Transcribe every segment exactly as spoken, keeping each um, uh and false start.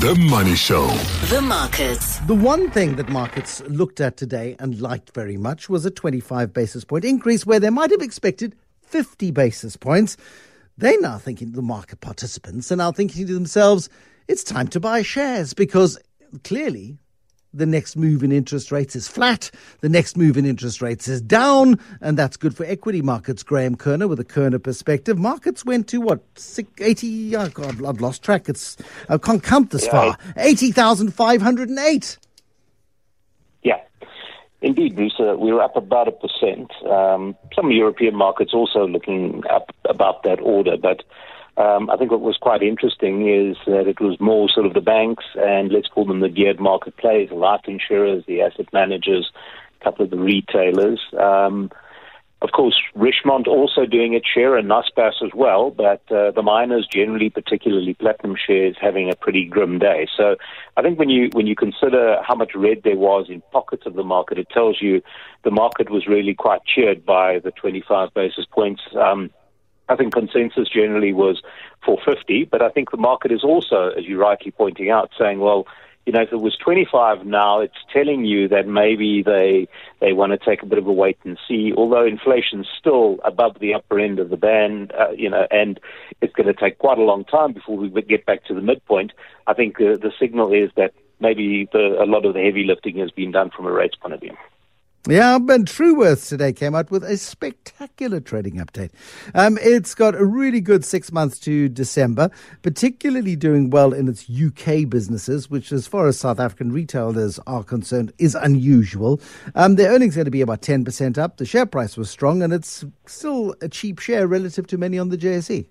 The Money Show. The markets. The one thing that markets looked at today and liked very much was a twenty-five basis point increase where they might have expected fifty basis points. They're now thinking, the market participants are now thinking to themselves, it's time to buy shares because clearly the next move in interest rates is flat. The next move in interest rates is down, and that's good for equity markets. Graham Kerner with a Kerner perspective. Markets went to what, eighty? Oh God, I've lost track. It's I can't count this yeah. far. eighty thousand five hundred eight. Yeah, indeed, Bruce. Uh, we were up about a percent. Um, some European markets also looking up about that order, but Um, I think what was quite interesting is that it was more sort of the banks and let's call them the geared market players, the life insurers, the asset managers, a couple of the retailers. Um, of course, Richemont also doing its share and Naspers as well, but uh, the miners generally, particularly platinum shares, having a pretty grim day. So I think when you when you consider how much red there was in pockets of the market, it tells you the market was really quite cheered by the twenty-five basis points. Um, I think consensus generally was four fifty, but I think the market is also, as you're rightly pointing out, saying, well, you know, if it was twenty-five now, it's telling you that maybe they they want to take a bit of a wait and see, although inflation's still above the upper end of the band, uh, you know, and it's going to take quite a long time before we get back to the midpoint. I think uh, the signal is that maybe the, a lot of the heavy lifting has been done from a rates point of view. Yeah, but Truworths today came out with a spectacular trading update. Um, it's got a really good six months to December, particularly doing well in its U K businesses, which as far as South African retailers are concerned is unusual. Um, their earnings are going to be about ten percent up. The share price was strong and it's still a cheap share relative to many on the J S E.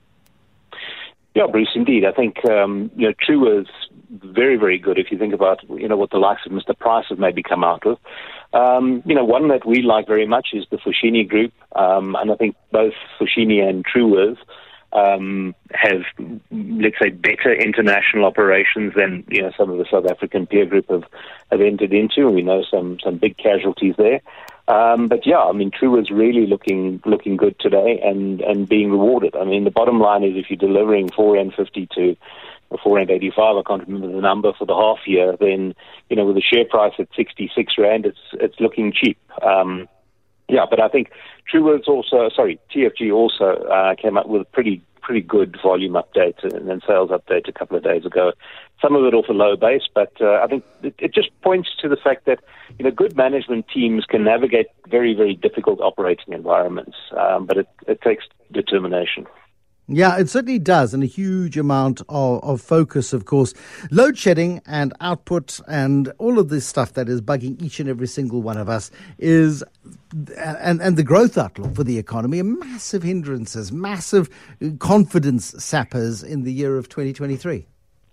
Yeah, Bruce, indeed. I think, um, you know, Truworths very, very good if you think about, you know, what the likes of Mister Price have maybe come out with. Um, you know, one that we like very much is the Foschini Group, um, and I think both Foschini and Truworths um, have, let's say, better international operations than, you know, some of the South African peer group have, have entered into. We know some, some big casualties there. Um, but yeah, I mean, Truworths really looking looking good today and, and being rewarded. I mean, the bottom line is if you're delivering four rand fifty to four rand eighty-five, I can't remember the number for the half year, then, you know, with the share price at sixty-six rand, it's it's looking cheap. Um, yeah, but I think Truworths also, sorry, T F G also uh, came up with a pretty pretty good volume update and then sales update a couple of days ago. Some of it off a low base, but uh, I think it, it just points to the fact that, you know, good management teams can navigate very, very difficult operating environments, um, but it, it takes determination. Yeah, it certainly does, and a huge amount of, of focus, of course. Load shedding and output and all of this stuff that is bugging each and every single one of us is, and, and the growth outlook for the economy, are massive hindrances, massive confidence sappers in the year of twenty twenty-three.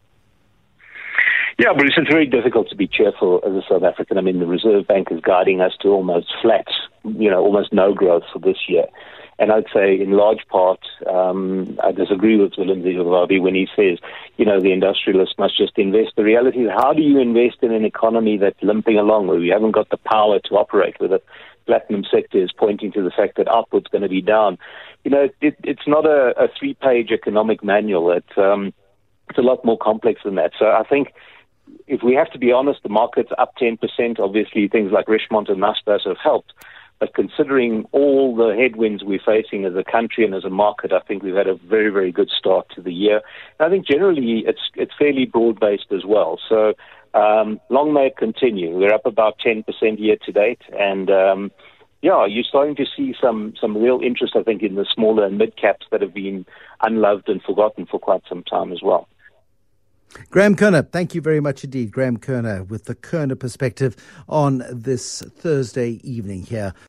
Yeah, but it's very difficult to be cheerful as a South African. I mean, the Reserve Bank is guiding us to almost flat, you know, almost no growth for this year. And I'd say in large part, um, I disagree with Willem Zivavi when he says, you know, the industrialists must just invest. The reality is, how do you invest in an economy that's limping along, where we haven't got the power to operate, where the platinum sector is pointing to the fact that output's going to be down? You know, it, it's not a, a three-page economic manual. It's, um, it's a lot more complex than that. So I think if we have to be honest, the market's up ten percent. Obviously, things like Richemont and Naspers have helped. But considering all the headwinds we're facing as a country and as a market, I think we've had a very, very good start to the year. And I think generally it's it's fairly broad-based as well. So um, long may it continue. We're up about ten percent year to date. And, um, yeah, you're starting to see some, some real interest, I think, in the smaller and mid-caps that have been unloved and forgotten for quite some time as well. Graham Kerner, thank you very much indeed. Graham Kerner with the Kerner perspective on this Thursday evening here.